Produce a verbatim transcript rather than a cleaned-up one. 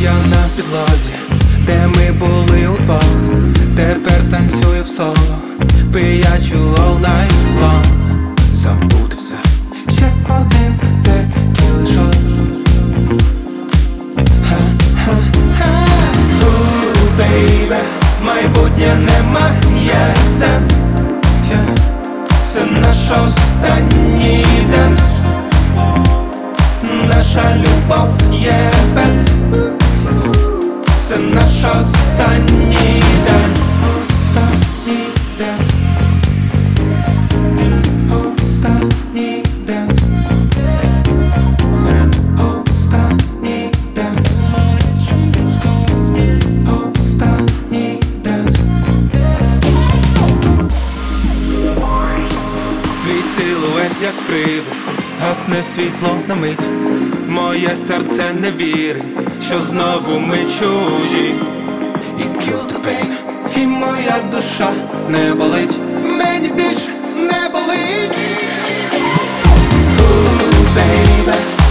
я на підлозі, де ми були удвох, тепер танцюю в соло, пиячу all night long. Забути все, ще один текіла шот. Ха-ха-ха. Ooh, baby, майбутнє не має сенс. Yeah. Це наш останній денс. Наша любов є best. Це наш останній денс. Останній денс. Останній денс. Останній денс. Останній денс. Твій силует як привид, гасне світло на мить. Моє серце не вірить, що знову ми чужі. It kills the pain. І моя душа не болить, мені більше не болить. Ooh, baby.